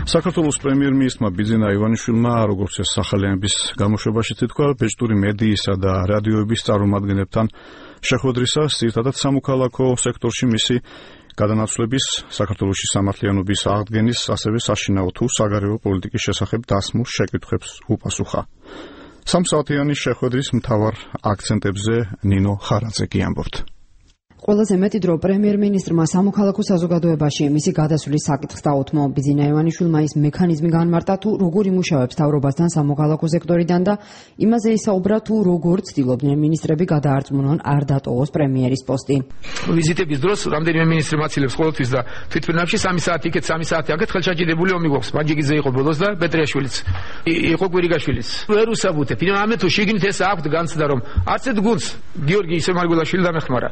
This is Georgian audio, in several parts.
საქართველოს პრემიერ-მინისტრმა ბიძინა ივანიშვილმა, როგორც ეს სახალიანების გამოშვებაში თქვა, ბეჭდური მედიისა და რადიოების წარმომადგენლებთან შეხვედრისას, ძირითადად სამოქალაქო სექტორში მისი გადანაცვლების, საქართველოში სამართლიანობის აღდგენის, ასევე საშინაო თუ საგარეო პოლიტიკის შესახებ დასმულ შეკითხვებს უპასუხა. სამსაათიანი შეხვედრის მთავარ აქცენტებზე ნინო ხარაძე გიამბობთ. ყველაზე მეტი დრო პრემიერ-მინისტრმა სამოქალაქო საზოგადოებაში მისი გადასვლის საკითხს დაუთმო. ბიძინა ივანიშვილმა ის მექანიზმი განმარტა, თუ როგორ იმუშავებს მთავრობასთან სამოქალაქო სექტორიდან და იმაზე ისაუბრა, თუ როგორ ცდილობდნენ მინისტრები გადაარწმუნონ არ დატოვოს პრემიერის პოსტი. ვიზიტების დროს რამდენიმე მინისტრი მაცილებს ყოველთვის და თვითმფრინავში 3 საათი იქეთ, 3 საათი აქეთ ხელშაჭიდებული ომი გვაქვს. ბანჯიგიძე იყო ბოლოს და პეტრიაშვილიც იყო კვირიგაშვილიც. ვერ უსაბუთებ. ამე თუ შიგნით ეს აქვთ განცდა, რომ არც ერთ გუნდს გიორგი ისმაილაშვილი დამეხმარა.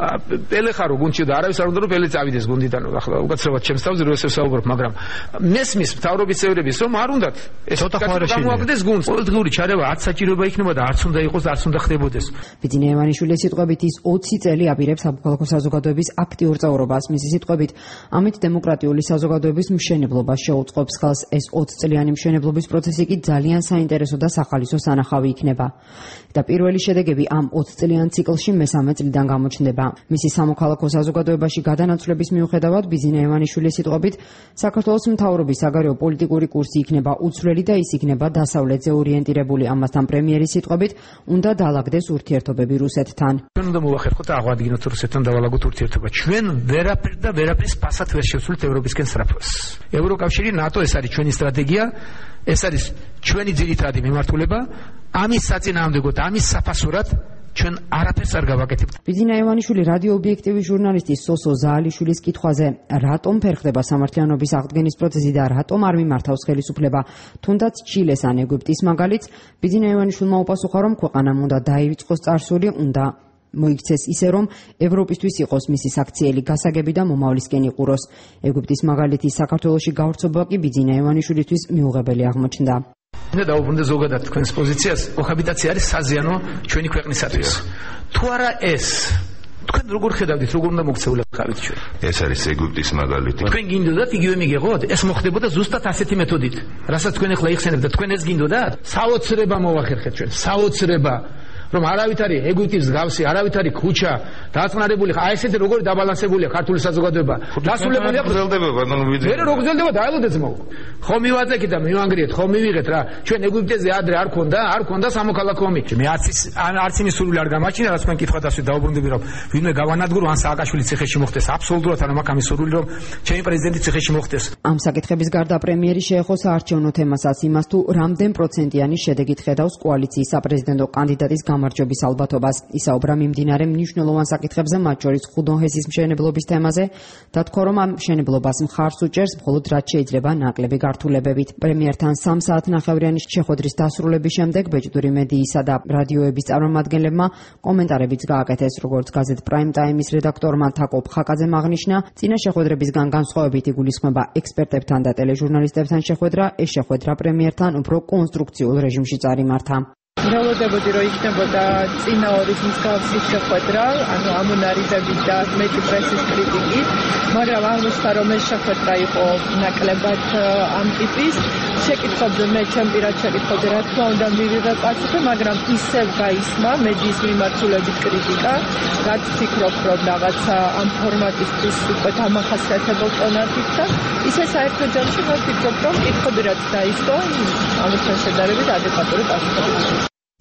პელე ხარო გუნდში და არავის არ უნდა რომ პელე წავიდეს გუნდიდან. ახლა უკაცრავად ჩემს თავზე რო ესე ვსაუბრობ, მაგრამ მესმის მთავრობის წევრების რომ არ უნდათ ეს გამოაგდეს გუნდს. ყოველდღიური ჩარევა არც საჭიროება იქნება და არც უნდა იყოს და არც უნდა ხდებოდეს. ბიძინა ივანიშვილის სიტყვებით ის 20 წელი აპირებს სამოქალაქო საზოგადოების აქტიურ წევრობას. მისი სიტყვებით ამით დემოკრატიული საზოგადოების მშენებლობას შეუწყობს ხელს. ეს 20 წლიანი მშენებლობის პროცესი კი ძალიან საინტერესო და სახალისო სანახავი იქნება. და პირველი შედეგები ამ 20 წლიან ციკლში მესამე წლიდან გამოჩნდება. მისი სამოქალაქო საზოგადოებაში გადანაცვლების მიუხედავად ბიძინა ივანიშვილის სიტყვებით საქართველოს მთავრობის საგარეო პოლიტიკური კურსი იქნება უცვლელი და ის იქნება დასავლეთზე ორიენტირებული. ამასთან პრემიერის სიტყვებით უნდა დაალაგდეს ურთიერთობები რუსეთთან. ჩვენ უნდა მოვახერხოთ აღვადგინოთ რუსეთთან დავალაგოთ ურთიერთობა. ჩვენ ვერაფერ და ვერაფრის ფასად ვერ შევცვლით ევროპისკენ სწრაფოს. ევროკავშირი, ნატო, ეს არის ჩვენი სტრატეგია, ეს არის ჩვენი ძირითადი მიმართულება. ამის საწინააღმდეგოდ, ამის საფასურად ჩვენ არაფერს არ გავაკეთებთ. ბიძინა ივანიშვილი რადიო ობიექტივის ჟურნალისტის სოსო ზაალიშვილის კითხვაზე, რატომ ფერხდება სამართლიანობის აღდგენის პროცესი და რატომ არ მიმართავს ხელისუფლება, თუნდაც ჩილეს ან ეგვიპტის მაგალითს, ბიძინა ივანიშვილმა უპასუხა, რომ ქვეყანამ უნდა დაივიწყოს წარსული, უნდა მოიქცეს ისე, რომ ევროპისთვის იყოს მისი საქციელი გასაგები და მომავლისკენ იყუროს. ეგვიპტის მაგალითის საქართველოში გავრცობა კი ბიძინა ივანიშვილისთვის მიუღებელი აღმოჩნდა. უნდა დაუბრუნდე ზოგადად თქვენს პოზიციას, კოჰაბიტაცია არის საზიანო ჩვენი ქვეყნისათვის. თუ არა ეს, თქვენ როგორ ხედავთ, როგორ უნდა მოქცეულიყავით ჩვენ? ეს არის ეგვიპტის მაგალითი. თქვენ გინდოდათ იგივე მიგეღოთ? ეს მოხდებოდა ზუსტად ასეთი მეთოდით. რასაც თქვენ ახლა იხსენებთ და თქვენ ეს გინდოდათ? საოცრება მოვახერხეთ ჩვენ, საოცრება. რომ არავით არის ეგვიპტის გავსი, არავით არის ქუჩა, დაწყნარებული, აი ესეთი როგორი დაბალანსებულია ქართული საზოგადოება. დასრულებულია გრძელდება ბატონო ვიძე. მე როგორ გრძელდება დაელოდეთ მო. ხო მივაწექით და მივანგრიეთ, ხო მივიღეთ რა. ჩვენ ეგვიპტეზე ადრე არ ქონდა სამოქალაქო ომი. მე არც იმის სურვილი არ გამაჩნია, რაც თქვენ კითხვა დასვით დაუბრუნდები, რომ ვინმე გავანადგურო ან სააკაშვილი ციხეში მოხდეს. აბსოლუტურად არ მაქვს ამის სურვილი, რომ ჩემი პრეზიდენტი ციხეში მოხდეს. ამ საკითხების გარდა პრემიერი შეეხო საარჩევნო თემასაც, იმას თუ რამდენ პროცენტიანი შედეგით ხედავს კოალიციის საპრეზიდენტო კანდიდატის გამარჯვების ალბათობას. ისაუბრა მიმდინარე მნიშვნელოვან საკითხებზე, მათ შორის ხუდონჰესის მშენებლობის თემაზე და თქვა, რომ ამ მშენებლობას მხარს უჭერს მხოლოდ რაც შეიძლება ნაკლები გართულებებით. პრემიერთან 3 საათნახევრიანი შეხვედრის დასრულების შემდეგ ბეჭდური მედიისა და რადიოების წარმომადგენლებმა კომენტარებიც გააკეთეს, როგორც გაზეთ პრაიმ ტაიმის რედაქტორმა თაკო ფხაკაძემ აღნიშნა, წინა შეხვედრებისგან განსხვავებით იგულისხმება ექსპერტებთან და ტელეჟურნალისტებთან შეხვედრა, ეს შეხვედრა პრემიერთან უფრო კონსტრუქციულ რეჟიმში წარიმართა. მრავლდებოდი, რომ იქნებოდა წინა ორის მსგავსი შეხვედრა, ანუ ამონარიდებით და მეტი პრესის კრიტიკით, მაგრამ აღმოჩნდა, რომ ეს შეხვედრა იყო ნაკლებად ამ ტიპის. შეკითხვებზე მე ჩემ პირად შეკითხვებზე რა თქმა უნდა მივიღე პასუხი, მაგრამ ისევ გაისმა მედიის მიმართულებით კრიტიკა, რაც ვფიქრობ, რომ რაღაცა ამ ფორმატისთვის უკვე დამახასიათებელ ტონებით და ისე საერთო ჯამში მე ვფიქრობ, რომ კითხვები რაც დაისვა, ამასთან შედარებით ადეკვატური პასუხი.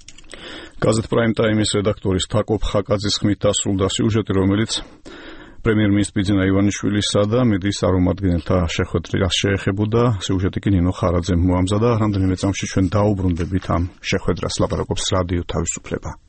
გაზეთ პრაიმ ტაიმის რედაქტორის თაკო ფხაკაძის ხმით დასრულდა სიუჟეტი, რომელიც პრემიერ-მინისტრის ბიძინა ივანიშვილისა და მედიის წარმომადგენელთა შეხვედრას შეეხებოდა. სიუჟეტი კი ნინო ხარაძემ მოამზადა. რამდენიმე წამში ჩვენ დაუბრუნდებით ამ შეხვედრას, ლაპარაკობს რადიო თავისუფლება.